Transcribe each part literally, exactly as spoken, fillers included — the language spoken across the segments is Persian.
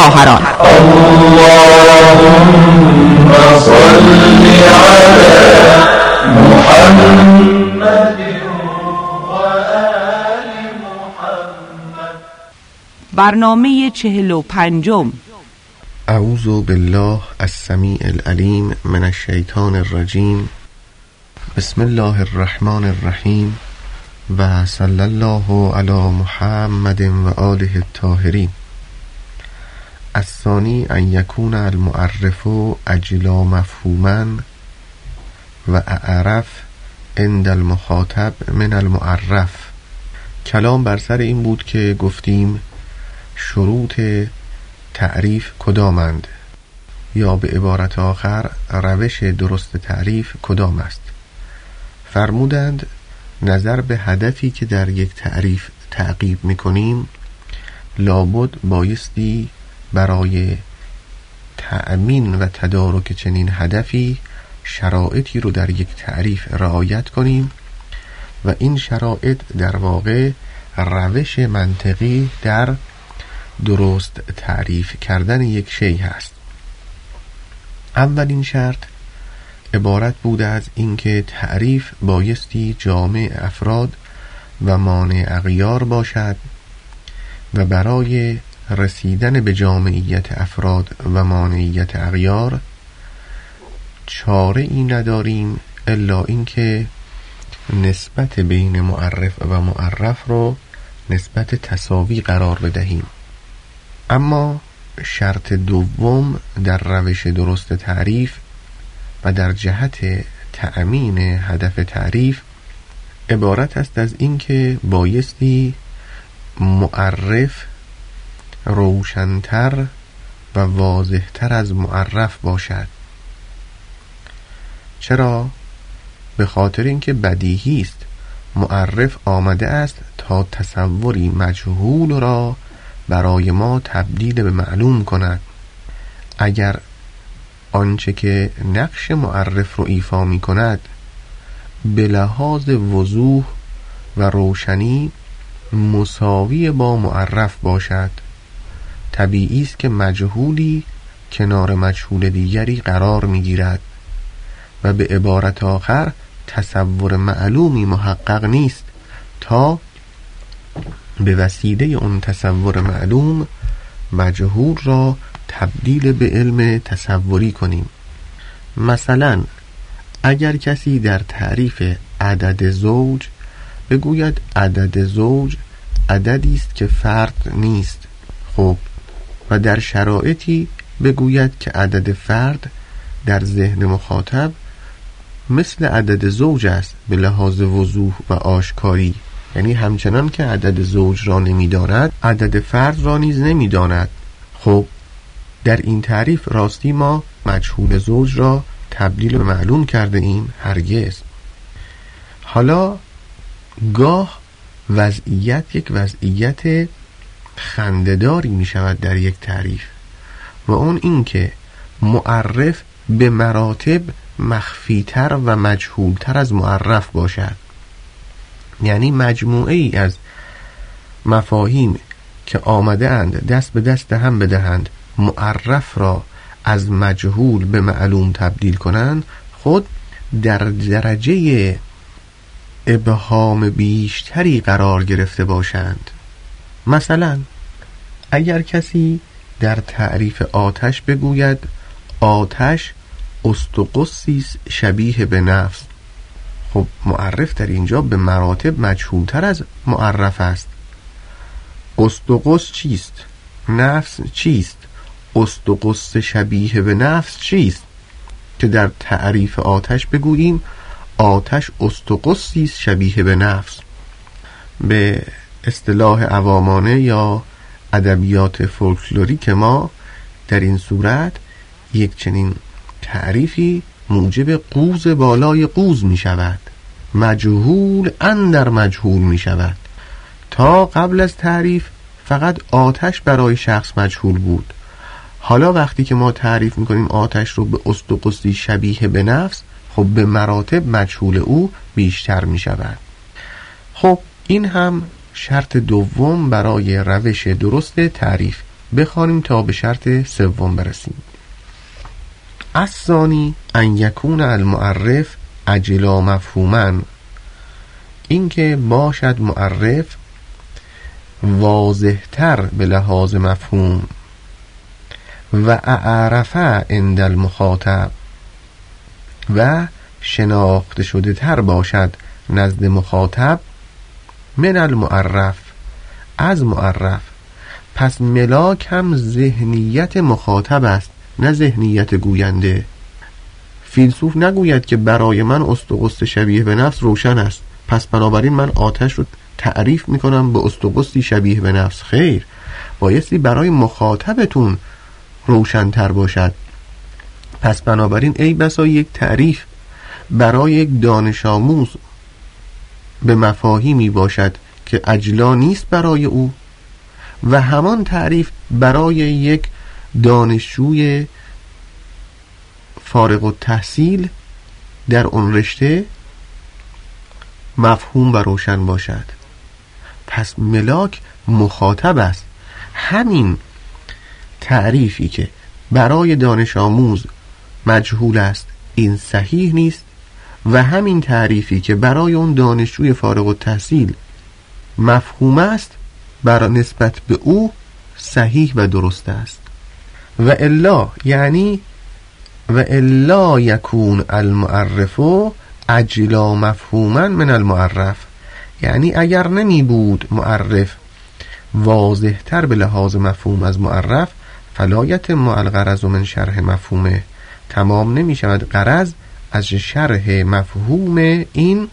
خواهران. اللهم صل علی محمد و آل محمد. برنامه چهل و پنجم. اعوذ بالله السمیع العلیم من الشیطان الرجیم. بسم الله الرحمن الرحیم و صلی الله علی محمد و آله الطاهرین. الثانی ان یکون المعرف اجلا مفهوما و اعرف عند المخاطب من المعرف. کلام بر سر این بود که گفتیم شروط تعریف کدامند، یا به عبارت آخر روش درست تعریف کدام است. فرمودند نظر به هدفی که در یک تعریف تعقیب می‌کنیم لابد بایستی برای تأمین و تدارک چنین هدفی شرایطی رو در یک تعریف رعایت کنیم و این شرایط در واقع روش منطقی در درست تعریف کردن یک شیء هست. اولین شرط عبارت بوده از اینکه تعریف بایستی جامع افراد و مانع اغیار باشد و برای رسیدن به جامعیت افراد و مانعیت اغیار چاره ای نداریم الا اینکه نسبت بین معرف و معرف رو نسبت تساوی قرار بدهیم. اما شرط دوم در روش درست تعریف و در جهت تأمین هدف تعریف عبارت است از اینکه بایستی معرف روشن‌تر و واضح‌تر از معرف باشد. چرا؟ به خاطر اینکه بدیهی است معرف آمده است تا تصوری مجهول را برای ما تبدیل به معلوم کند. اگر آنچه که نقش معرف رو ایفا می کند به لحاظ وضوح و روشنی مساوی با معرف باشد، طبیعی است که مجهولی کنار مجهول دیگری قرار می گیرد و به عبارت آخر تصور معلومی محقق نیست تا به وسیله اون تصور معلوم مجهول را تبدیل به علم تصوری کنیم. مثلا اگر کسی در تعریف عدد زوج بگوید عدد زوج عددی است که فرد نیست، خب و در شرایطی بگوید که عدد فرد در ذهن مخاطب مثل عدد زوج است به لحاظ وضوح و آشکاری، یعنی همچنان که عدد زوج را نمی‌داند عدد فرد را نیز نمی‌داند. خب در این تعریف راستی ما مجهول زوج را تبدیل به معلوم کرده ایم؟ هرگز. حالا گاه وضعیت یک وضعیت خنده‌داری می شود در یک تعریف و اون این که معرف به مراتب مخفی‌تر و مجهول‌تر از معرف باشد. یعنی مجموعه ای از مفاهیم که آمده اند دست به دست هم بدهند معرف را از مجهول به معلوم تبدیل کنند، خود در درجه ابهام بیشتری قرار گرفته باشند. مثلا اگر کسی در تعریف آتش بگوید آتش استقصی شبیه به نفس، خب معرف در اینجا به مراتب مجهولتر از معرف است. استقص چیست؟ نفس چیست؟ استقص شبیه به نفس چیست؟ که در تعریف آتش بگوییم آتش استقصی شبیه به نفس. به اصطلاح عوامانه یا ادبیات فولکلوریک ما در این صورت یک چنین تعریفی موجب قوز بالای قوز می شود، مجهول اندر مجهول می شود. تا قبل از تعریف فقط آتش برای شخص مجهول بود، حالا وقتی که ما تعریف می کنیم آتش رو به استقصی شبیه به نفس، خب به مراتب مجهول او بیشتر می شود. خب این هم شرط دوم برای روش درست تعریف. بخوانیم تا به شرط سوم برسیم. الثانی ان یکون المعرف اجلا مفهوما، این که باشد معرف واضحتر به لحاظ مفهوم و اعرف عند المخاطب و شناخته شده تر باشد نزد مخاطب من المعرف، از معرف. پس ملاک هم ذهنیت مخاطب است نه ذهنیت گوینده. فیلسوف نگوید که برای من استقست شبیه به نفس روشن است، پس بنابراین من آتش رو تعریف میکنم به استقستی شبیه به نفس. خیر، بایستی برای مخاطبتون روشن‌تر باشد. پس بنابراین ای بسا یک تعریف برای یک دانش آموز به مفاهیمی باشد که اجلا نیست برای او و همان تعریف برای یک دانشجوی فارغ التحصیل در اون رشته مفهوم و روشن باشد. پس ملاک مخاطب است. همین تعریفی که برای دانش آموز مجهول است این صحیح نیست و همین تعریفی که برای اون دانشجوی فارغ التحصیل مفهوم است برای نسبت به او صحیح و درست است. و الا یعنی و الا یکون المعرف اجلا مفهوما من المعرف، یعنی اگر نمی بود معرف واضح تر به لحاظ مفهوم از معرف، فلا یتم الغرض من شرح مفهومه، تمام نمی شود غرض از شرح مفهوم این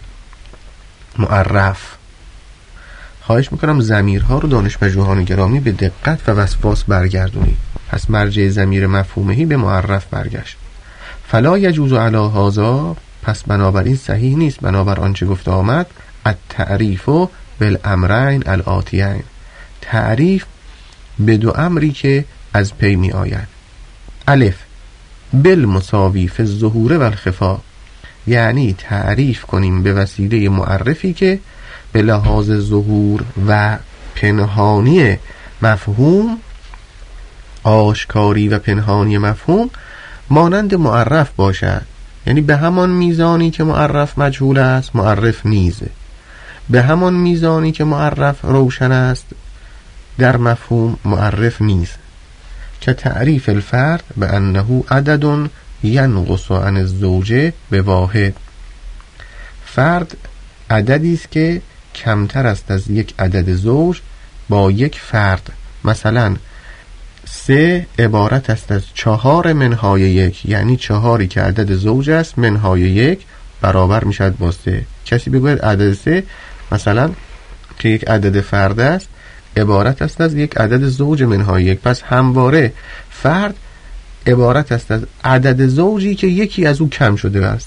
معرف. خواهش میکنم ضمیرها رو دانشپژوهان گرامی به دقت و وسواس برگردونید. پس مرجع ضمیر مفهومهی به معرف برگشت. فلا یجوز علی هذا، پس بنابراین صحیح نیست بنابر آنچه گفته آمد التعریف بالامرین الاتیین، تعریف به دو امری که از پی می آید. الف بالمساوی فی الظهور و الخفا، یعنی تعریف کنیم به وسیله معرفی که به لحاظ ظهور و پنهانی مفهوم، آشکاری و پنهانی مفهوم مانند معرف باشد، یعنی به همان میزانی که معرف مجهول است معرف نیز، به همان میزانی که معرف روشن است در مفهوم معرف نیز. که تعریف الفرد به انه عدد ینقص عن الزوجه به واحد، فرد عددی است که کمتر است از یک عدد زوج با یک فرد. مثلا سه عبارت است از چهار منهای یک، یعنی چهاری که عدد زوج است منهای یک برابر می شود با سه. کسی بگوید عدد سه مثلا که یک عدد فرد است عبارت است از یک عدد زوج منهای یک، پس همواره فرد عبارت است از عدد زوجی که یکی از او کم شده است.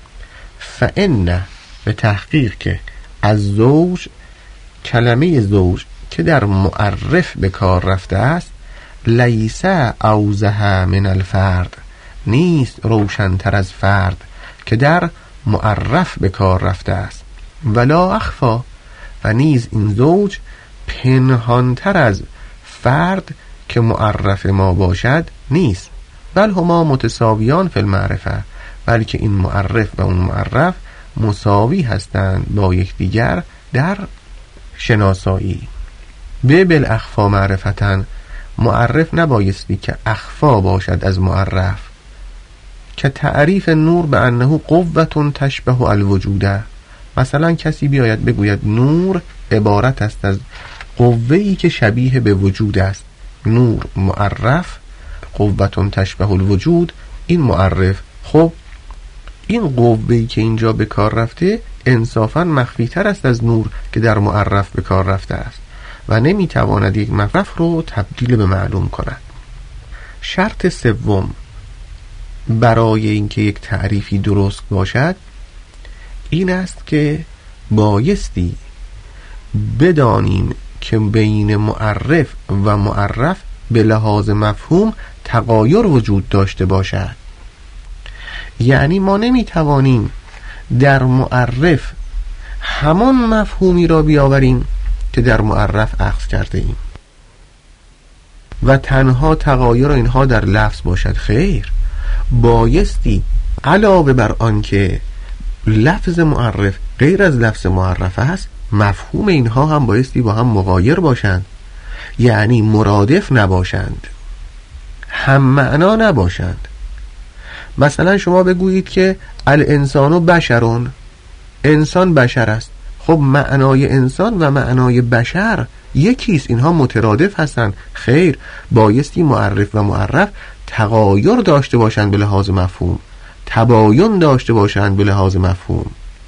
فإن، به تحقیق که از زوج، کلمه زوج که در معرف به کار رفته است لیس اوضح من الفرد، نیست روشنتر از فرد که در معرف به کار رفته است. ولا اخفا، و نیز این زوج پنهانتر از فرد که معرف ما باشد نیست. بل هما متساویان فی المعرفه، بلکه این معرف و اون معرف مساوی هستند با یکدیگر در شناسایی. به بالاخفا معرفتن، معرف نبایستی که اخفا باشد از معرف. که تعریف نور به انه قوة تشبه الوجوده، مثلا کسی بیاید بگوید نور عبارت است از قوه‌ای که شبیه به وجود است. نور معرف، قوة تشبه الوجود این معرف. خب این قوه‌ای که اینجا به کار رفته انصافاً مخفی تر است از نور که در معرف به کار رفته است و نمیتواند یک معرف رو تبدیل به معلوم کند. شرط سوم برای اینکه یک تعریفی درست باشد این است که بایستی بدانیم که بین معرف و معرف به لحاظ مفهوم تغایر وجود داشته باشد. یعنی ما نمیتوانیم در معرف همان مفهومی را بیاوریم که در معرف اخذ کرده ایم. و تنها تغایر اینها در لفظ باشد؟ خیر، بایستی علاوه بر آن که لفظ معرف غیر از لفظ معرف است، مفهوم اینها هم بایستی با هم مغایر باشند، یعنی مرادف نباشند، هم معنا نباشند. مثلا شما بگویید که الانسان بشرون، انسان بشر است. خب معنای انسان و معنای بشر یکیست، اینها مترادف هستند. خیر، بایستی معرف و معرف تغایر داشته باشند به لحاظ مفهوم، تباین داشته باشند به لحاظ مفهوم.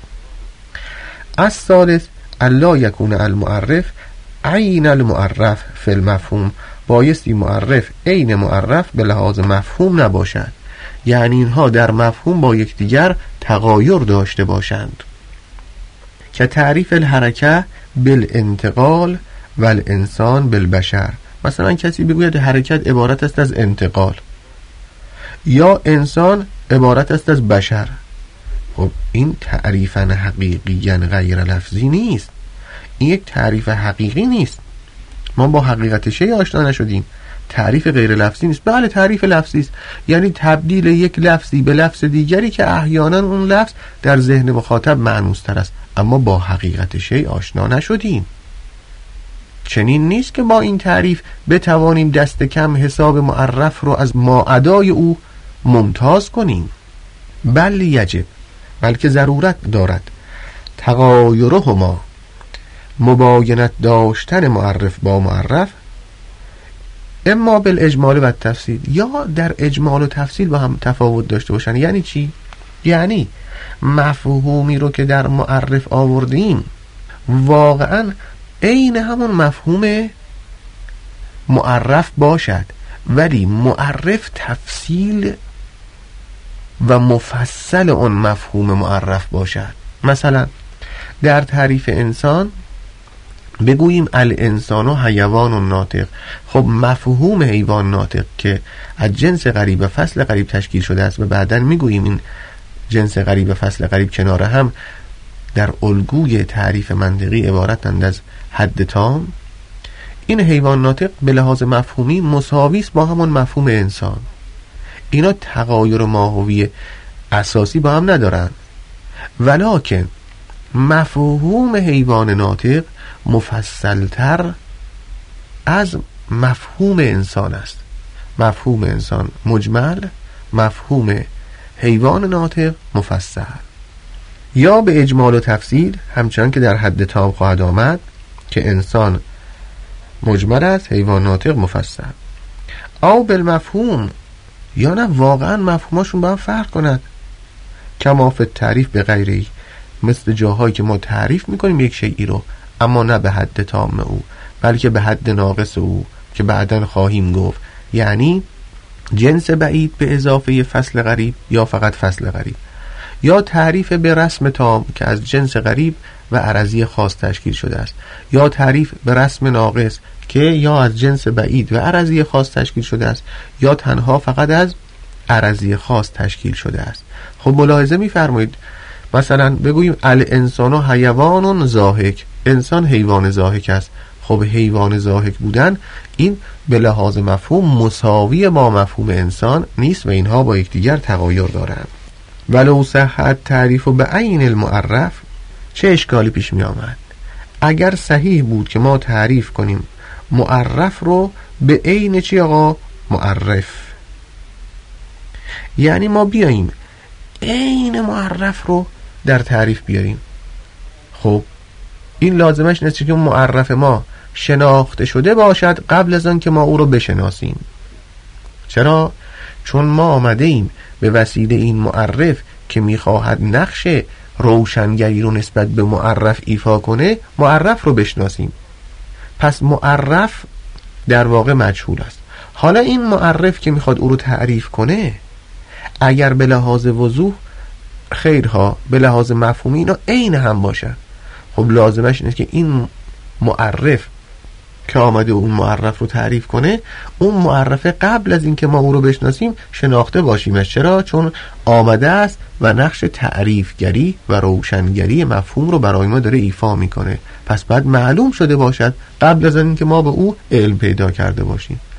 الثالث الا یکون المعرف عین المعرف فی المفهوم، بایستی معرف عین معرف به لحاظ مفهوم نباشد، یعنی اینها در مفهوم با یکدیگر تغایر داشته باشند. که تعریف الحرکه بالانتقال و الانسان بالبشر، مثلا کسی بگوید حرکت عبارت است از انتقال یا انسان عبارت است از بشر. خب این تعریفاً حقیقیاً غیر لفظی نیست، این یک تعریف حقیقی نیست، ما با حقیقت شیء آشنا نشدیم. تعریف غیر لفظی نیست. بله تعریف لفظی است، یعنی تبدیل یک لفظی به لفظ دیگری که احیانا اون لفظ در ذهن مخاطب معنوس‌تر است، اما با حقیقت شیء آشنا نشدیم. چنین نیست که با این تعریف بتوانیم دست کم حساب معرف رو از ماعدای او ممتاز کنیم. بل یجب، بلکه ضرورت دارد تغایرهما، مباینت داشتن معرف با معرف، اما بالاجمال و التفصیل، یا در اجمال و تفصیل با هم تفاوت داشته باشن. یعنی چی؟ یعنی مفهومی رو که در معرف آوردیم واقعا عین همون مفهوم معرف باشد، ولی معرف تفصیل و مفصل اون مفهوم معرف باشد. مثلا در تعریف انسان بگوییم الانسان حیوان ناطق. خب مفهوم حیوان ناطق که از جنس غریب و فصل غریب تشکیل شده است و بعداً میگوییم این جنس غریب و فصل غریب کنار هم در الگوی تعریف منطقی عبارتند از حد تام، این حیوان ناطق به لحاظ مفهومی مساوی است با همون مفهوم انسان. اینا تغایر ماهوی اساسی با هم ندارند، ولکن مفهوم حیوان ناطق مفصلتر از مفهوم انسان است. مفهوم انسان مجمل، مفهوم حیوان ناطق مفصل. یا به اجمال و تفصیل، همچنان که در حد تام خواهد آمد که انسان مجمل است، حیوان ناطق مفصل. او بالمفهوم، یا نه واقعا مفهوماشون با هم فرق کند، کما فی تعریف به غیری، مثل جاهایی که ما تعریف میکنیم یک شیئی رو اما نه به حد تام او بلکه به حد ناقص او که بعداً خواهیم گفت، یعنی جنس بعید به اضافه فصل غریب یا فقط فصل غریب، یا تعریف به رسم تام که از جنس غریب و عرضی خاص تشکیل شده است، یا تعریف به رسم ناقص که یا از جنس بعید و عرضی خاص تشکیل شده است یا تنها فقط از عرضی خاص تشکیل شده است. خب ملاحظه می‌فرمایید مثلا بگوییم الانسان حیوان ضاحک، انسان حیوان ضاحک است. خب حیوان ضاحک بودن این به لحاظ مفهوم مساوی با مفهوم انسان نیست و اینها با یکدیگر تغایر دارند. ولو صحت تعریف به عین المعرف، چه اشکالی پیش می آمد اگر صحیح بود که ما تعریف کنیم معرف رو به عین چی آقا؟ معرف. یعنی ما بیاییم عین معرف رو در تعریف بیاریم. خب این لازمش نیست که معرف ما شناخته شده باشد قبل از آن که ما او رو بشناسیم. چرا؟ چون ما آمده ایم به وسیله این معرف که میخواهد نقش روشنگری رو نسبت به معرف ایفا کنه معرف رو بشناسیم. پس معرف در واقع مجهول است. حالا این معرف که میخواد او رو تعریف کنه اگر به لحاظ وضوح خیرها به لحاظ مفهومی اینا عین هم باشه، خب لازمش اینه که این معرف که آمده اون معرف رو تعریف کنه اون معرف قبل از اینکه ما او رو بشناسیم شناخته باشیمش. چرا؟ چون آمده است و نقش تعریفگری و روشنگری مفهوم رو برای ما داره ایفا میکنه. پس باید معلوم شده باشد قبل از اینکه ما به او علم پیدا کرده باشیم.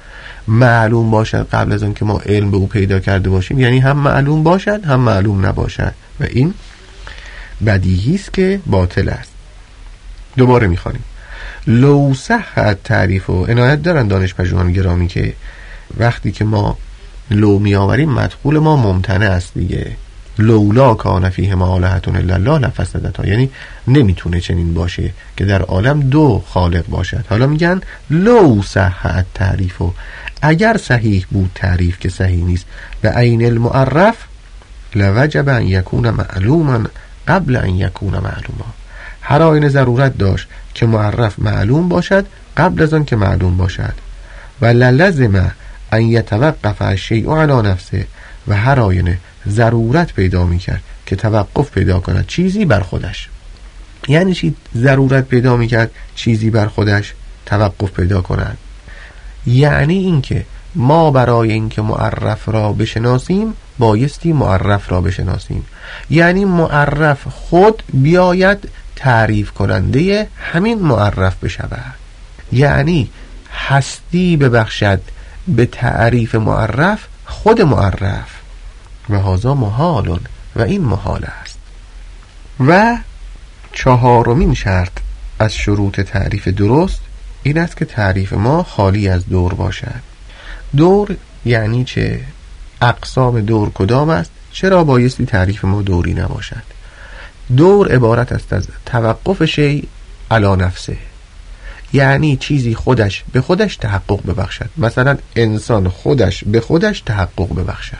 معلوم باشد قبل از اون که ما علم به او پیدا کرده باشیم، یعنی هم معلوم باشد هم معلوم نباشد و این بدیهی است که باطل است. دوباره میخوانیم لو صح تعریف و عنایت دارن دانشپژوهان گرامی که وقتی که ما لو میآوریم مدخول ما ممتنع است دیگه. لولا کان فیه آلهة الا الله لفسدتا، یعنی نمیتونه چنین باشه که در عالم دو خالق باشد. حالا میگن لو صح تعریف و اگر صحیح بود تعریف که صحیح نیست به عین المعرف لوجب ان یکون معلوما قبل ان یکون معلوما، هر آینه ضرورت داشت که معرف معلوم باشد قبل از آن که معلوم باشد. و للزم ان یتوقف الشیء علی نفسه، و هر آینه ضرورت پیدا میکرد که توقف پیدا کند چیزی بر خودش. یعنی چی ضرورت پیدا میکرد چیزی بر خودش توقف پیدا کند؟ یعنی اینکه ما برای اینکه معرف را بشناسیم بایستی معرف را بشناسیم، یعنی معرف خود بیاید تعریف کننده همین معرف بشود، یعنی هستی ببخشد به تعریف معرف خود معرف و هذا محال، و این محال است. و چهارمین شرط از شروط تعریف درست این است که تعریف ما خالی از دور باشد. دور یعنی چه؟ اقسام دور کدام است؟ چرا بایستی تعریف ما دوری نباشد؟ دور عبارت است از توقف شیء علی نفسه، یعنی چیزی خودش به خودش تحقق ببخشد. مثلا انسان خودش به خودش تحقق ببخشد،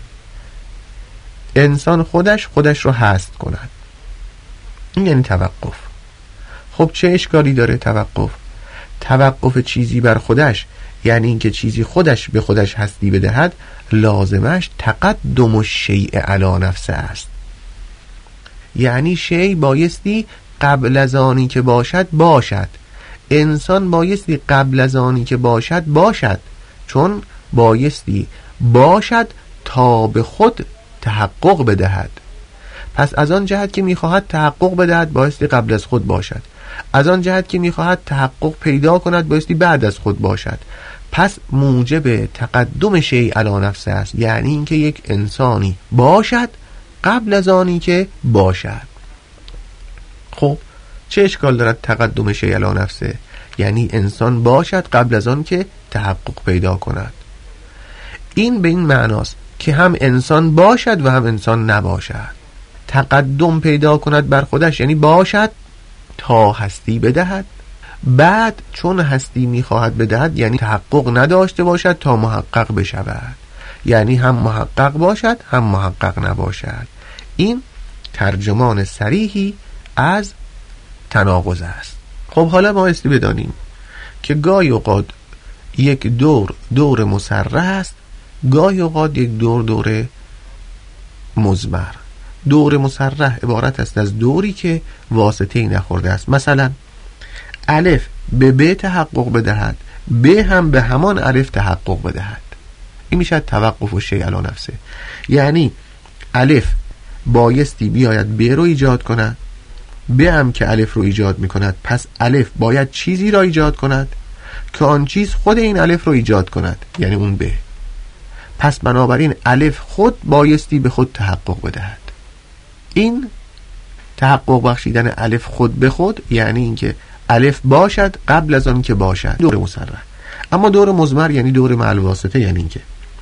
انسان خودش خودش رو هست کند، این یعنی توقف. خب چه اشکالی داره توقف؟ توقف چیزی بر خودش یعنی اینکه چیزی خودش به خودش هستی بدهد، لازمش تقدم الشیء علی نفسه است، یعنی شیء بایستی قبل از آنی که باشد باشد، انسان بایستی قبل از آنی که باشد باشد، چون بایستی باشد تا به خود تحقق بدهد. پس از آن جهت که میخواهد تحقق بدهد بایستی قبل از خود باشد، از آن جهت که میخواهد تحقق پیدا کند بایستی بعد از خود باشد. پس موجب تقدم شیء علی نفسه است، یعنی اینکه یک انسانی باشد قبل از آنی که باشد. خب چه اشکال دارد تقدم شیء علی نفسه؟ یعنی انسان باشد قبل از آن که تحقق پیدا کند. این به این معناست که هم انسان باشد و هم انسان نباشد. تقدم پیدا کند بر خودش یعنی باشد تا هستی بدهد، بعد چون هستی میخواهد بدهد یعنی تحقق نداشته باشد تا محقق بشود، یعنی هم محقق باشد هم محقق نباشد. این ترجمان صریحی از تناقض است. خب حالا ما استی بدانیم که گاهی اوقات یک دور دور مسرح است، گاهی اوقات یک دور دور مضمر. دور مسرح عبارت است از دوری که واسطه‌ای نخورده است. مثلا الف به ب تحقق بدهد، ب هم به همان الف تحقق بدهد، این میشه توقف الشیء علی نفسه. یعنی الف بایستی بیاید ب رو ایجاد کند، ب هم که الف رو ایجاد میکند، پس الف باید چیزی را ایجاد کند که آن چیز خود این الف رو ایجاد کند، یعنی اون ب. پس بنابراین الف خود بایستی به خود تحقق بدهد. این تحقق بخشیدن الف خود به خود یعنی اینکه الف باشد قبل از آن که باشد، دور مسرح. اما دور مضمر یعنی دور مع الواسطه، یعنی اینکه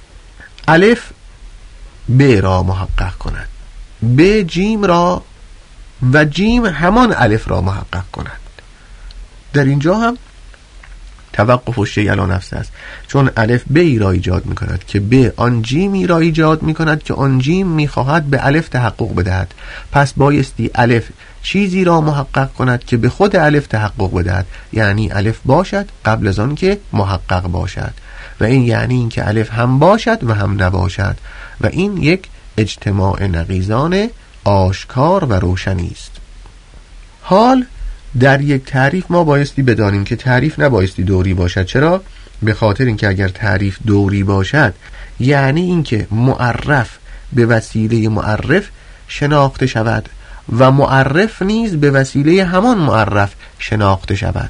الف ب را محقق کند، ب جیم را و جیم همان الف را محقق کند. در اینجا هم توقف الشیء علی نفسه است، چون الف ب ای را ایجاد می کند که ب آن جیمی را ایجاد می کند که آن جیم می خواهد به الف تحقق بدهد. پس بایستی الف چیزی را محقق کند که به خود الف تحقق بدهد، یعنی الف باشد قبل از آن که محقق باشد، و این یعنی این که الف هم باشد و هم نباشد، و این یک اجتماع نقیضان آشکار و روشنی است. حال در یک تعریف ما بایستی بدانیم که تعریف نبایستی دوری باشد. چرا؟ به خاطر اینکه اگر تعریف دوری باشد یعنی اینکه معرف به وسیله معرف شناخته شود و معرف نیز به وسیله همان معرف شناخته شود،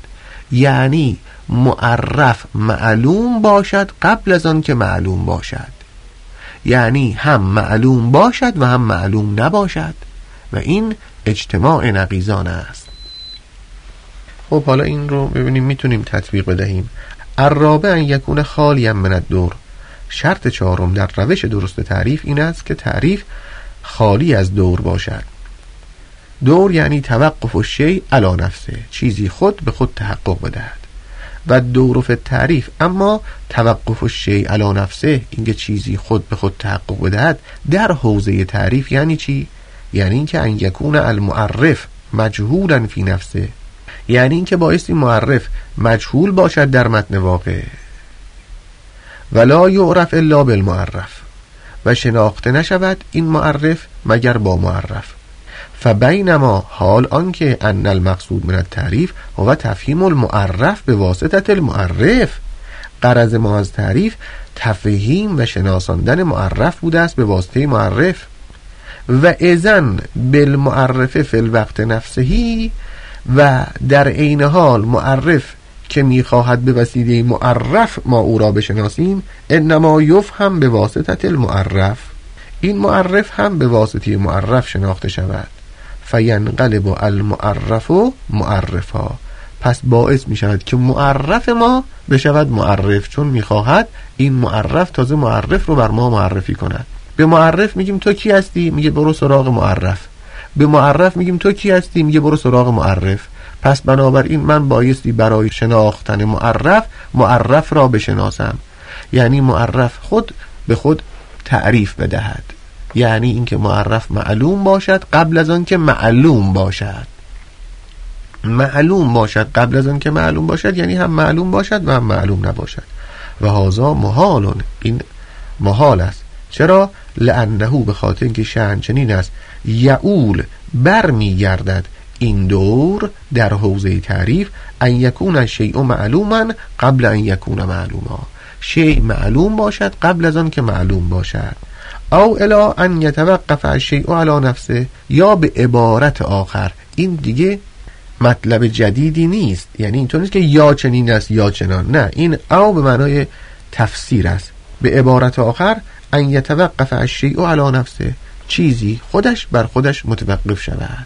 یعنی معرف معلوم باشد قبل از آن که معلوم باشد، یعنی هم معلوم باشد و هم معلوم نباشد و این اجتماع نقیضان است. خب حالا این رو ببینیم میتونیم تطبیق بدهیم. الرابع ان یکون خالیا من الدور. شرط چهارم در روش درست تعریف این است که تعریف خالی از دور باشد. دور یعنی توقف الشیء علی نفسه، چیزی خود به خود تحقق بدهد. و دور فی التعریف اما توقف الشیء علی نفسه، اینکه چیزی خود به خود تحقق بدهد در حوزه تعریف یعنی چی؟ یعنی اینکه ان یکون المعرف مجهولا فی نفسه، یعنی اینکه بایستی معرف مجهول باشد در متن واقع، ولا یعرف الا بالمعرف، و شناخته نشود این معرف مگر با معرف. فبینما حال آنکه ان المقصود من التعریف هو تفهیم المعرف به واسطه المعرف، غرض ما از تعریف تفهیم و شناساندن معرف بوده است به واسطه معرف. و اذن بالمعرف فی الوقت نفسهی، و در عین حال معرف که میخواهد به وسیله معرف ما او را بشناسیم، انما یفهم به واسطه المعرف، این معرف هم به واسطه معرف شناخته شود. فینقلب المعرف معرفا، پس باعث می شود که معرف ما بشود معرف، چون میخواهد این معرف تازه معرف رو بر ما معرفی کند. به معرف میگیم تو کی هستی؟ میگه برو سراغ معرف. به معرف میگیم تو کی هستی؟ میگه برو سراغ معرف. پس بنابراین من بایستی برای شناختن معرف معرف را بشناسم، یعنی معرف خود به خود تعریف بدهد، یعنی اینکه معرف معلوم باشد قبل از آن که معلوم باشد. معلوم باشد قبل از آن که معلوم باشد یعنی هم معلوم باشد و هم معلوم نباشد. و هذا محال، این محال است. چرا؟ لانه به خاطر اینکه شأن چنین است، یعول برمی گردد این دور در حوزه تعریف، ان یکون الشیء معلوما قبل ان یکون معلوما، شیء معلوم باشد قبل از آن که معلوم باشد. او الا ان یتوقف الشیء علی نفسه، یا به عبارت آخر، این دیگه مطلب جدیدی نیست، یعنی اینطور نیست که یا چنین است یا چنان، نه، این او به معنای تفسیر است. به عبارت آخر ان یتوقف الشیء علی نفسه، چیزی خودش بر خودش متوقف شود،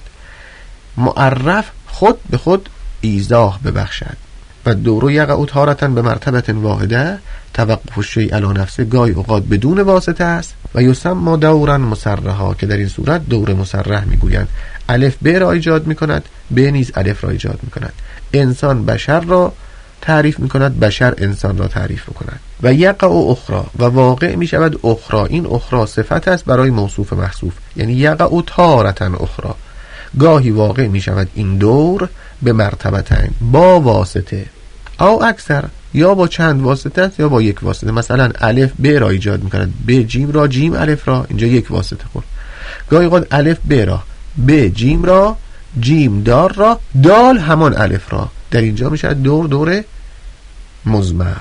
معرف خود به خود ایضاح ببخشد. و دورو یقع تارة به مرتبه واحده، توقف الشیء علی نفسه گاهی اوقات بدون واسطه است. و یسمى دورا مصرحا، که در این صورت دور مصرح میگویند. الف ب را ایجاد میکند، ب نیز الف را ایجاد میکند. انسان بشر را تعریف میکند، بشر انسان را تعریف میکند. و یقع اخرى، و واقع میشود اخرى، این اخرى صفت است برای موصوف محذوف، یعنی یقع تارة اخرى، گاهی واقع میشود این دور به مرتبتین، با واسطه او اکثر، یا با چند واسطه است یا با یک واسطه. مثلا الف ب را ایجاد میکند، ب جیم را، جیم الف را، اینجا یک واسطه خورد. گاهی قد الف ب را، ب جیم را، جیم دار را، دال همان الف را، در اینجا میشه دور دور مضمر.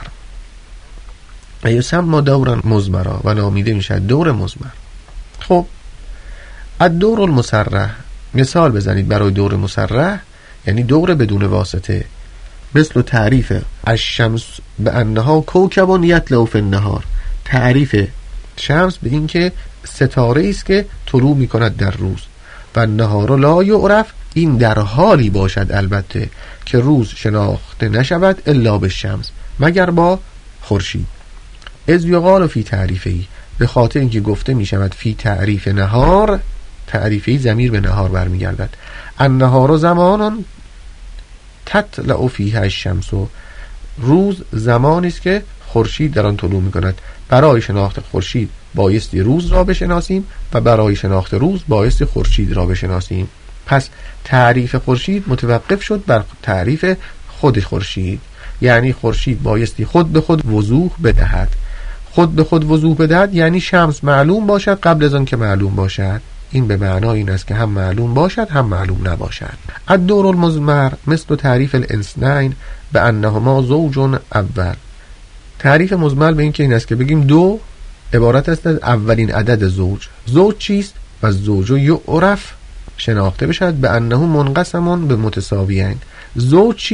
و یسمى دورا مضمرا، و نامیده میشه دور مضمر. خب الدور المصرح، مثال بزنید برای دور مصرح، یعنی دور بدون واسطه. مثل تعریف الشمس به انها کوکب یطلع فی النهار، تعریف شمس به این که ستاره است که طلوع می کند در روز. و النهار لا یعرف، این در حالی باشد البته که روز شناخته نشود الا به شمس، مگر با خورشید. اذ یقال فی تعریفی، به خاطر اینکه گفته می شود فی تعریف نهار، تعریفی ضمیر به نهار برمیگردد. النهار زمان تطلع فیه الشمس، روز زمانی است که خورشید در آن طلوع می‌کند. برای شناخت خورشید بایستی روز را بشناسیم و برای شناخت روز بایستی خورشید را بشناسیم. پس تعریف خورشید متوقف شد بر تعریف خود خورشید، یعنی خورشید بایستی خود به خود وضوح بدهد. خود به خود وضوح بدهد یعنی شمس معلوم باشد قبل از آن که معلوم باشد. این به معنای این است که هم معلوم باشد هم معلوم نباشد. الدور المضمر مثل تعریف الاثنین به انهما زوج اول. تعریف مضمر به این که این است که بگیم دو عبارت است از اولین عدد زوج. زوج چیست؟ و زوج یعرف، شناخته بشد به انه منقسم به متساویین. زوج چیست؟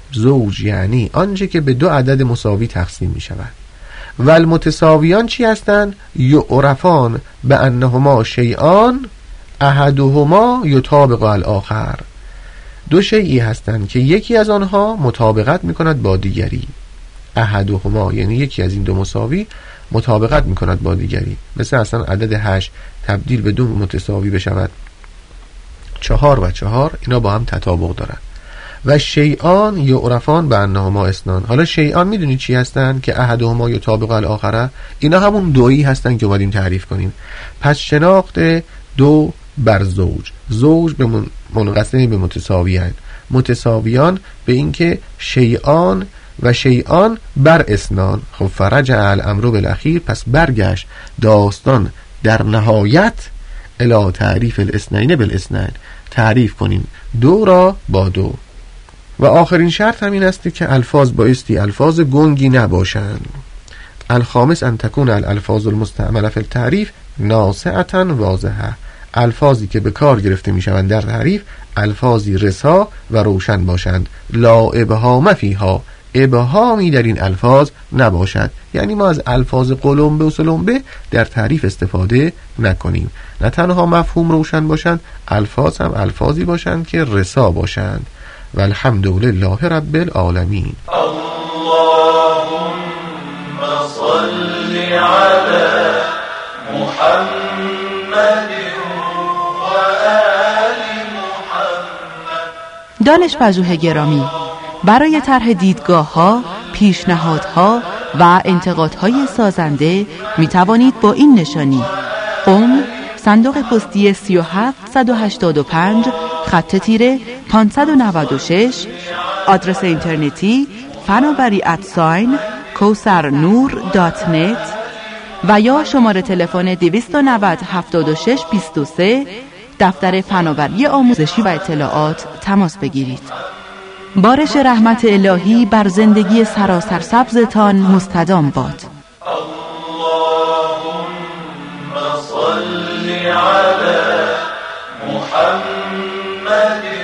زوج یعنی آنچه که به دو عدد مساوی تقسیم می شود. و المتساویان چی هستند؟ یعرفان به انهما شیئان احدهما یطابق الاخر. دو شیئی هستند که یکی از آنها مطابقت می کند با دیگری. احدهما یعنی یکی از این دو مساوی مطابقت می کند با دیگری. مثل اصلا عدد هشت تبدیل به دو متساوی بشود، چهار و چهار اینا با هم تطابق دارند. و شیئان یعرفان به انهما اثنان. حالا شیئان میدونی چی هستن که احدهما یطابق الاخره؟ اینا همون دویی هستن که اومدیم تعریف کنیم. پس شناخت دو بر زوج، زوج به منقسم به متساویان، متساویان به اینکه شیئان و شیئان بر اثنان. خب فرجع الامر بالاخیر، پس برگشت داستان در نهایت الی تعریف الاثنین بالاثنین، تعریف کنیم دو را با دو. و آخرین شرط همین است که الفاظ بایستی الفاظ گنگی نباشند. الخامس ان تکون الالفاظ المستعمله فی التعریف ناصعه واضحه، الفاظی که به کار گرفته می شوند در تعریف الفاظی رسا و روشن باشند. لا ابهام فیها، ابهامی در این الفاظ نباشد، یعنی ما از الفاظ قلمبه و سلمبه در تعریف استفاده نکنیم. نه تنها مفهوم روشن باشند، الفاظ هم الفاظی باشند که رسا باشند. و الحمدلله رب العالمین. اللهم صل علی محمد و آل محمد. دانشپژوه گرامی، برای طرح دیدگاه‌ها، پیشنهادها و انتقادهای سازنده می توانید با این نشانی: قم، صندوق پستی سی و هفت صد و هشتاد و پنج، خط تیره پانصد و نود و شش، آدرس اینترنتی فناوری ادساین کوثر نور دات نت و یا شماره تلفن دویست و نود هفتاد و شش بیست و سه، دفتر فناوری آموزشی و اطلاعات تماس بگیرید. بارش رحمت الهی بر زندگی سراسر سبزتان مستدام باد. اللهم صل علی محمد